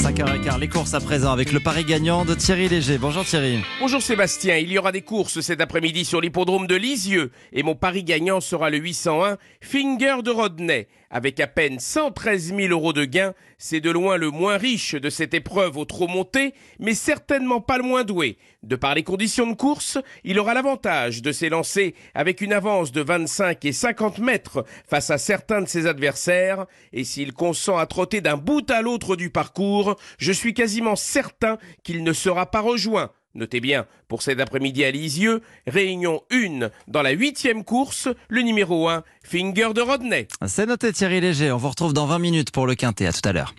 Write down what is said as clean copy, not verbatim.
5h15, les courses à présent avec le pari gagnant de Thierry Léger. Bonjour Thierry. Bonjour Sébastien, il y aura des courses cet après-midi sur l'hippodrome de Lisieux et mon pari gagnant sera le 801 Finger de Rodney. Avec à peine 113 000 € de gain, c'est de loin le moins riche de cette épreuve au trot monté, mais certainement pas le moins doué. De par les conditions de course, il aura l'avantage de s'élancer avec une avance de 25 et 50 mètres face à certains de ses adversaires. Et s'il consent à trotter d'un bout à l'autre du parcours, je suis quasiment certain qu'il ne sera pas rejoint. Notez bien, pour cet après-midi à Lisieux, réunion 1 dans la 8e course, le numéro 1, Finger de Rodney. C'est noté Thierry Léger, on vous retrouve dans 20 minutes pour le quintet, à tout à l'heure.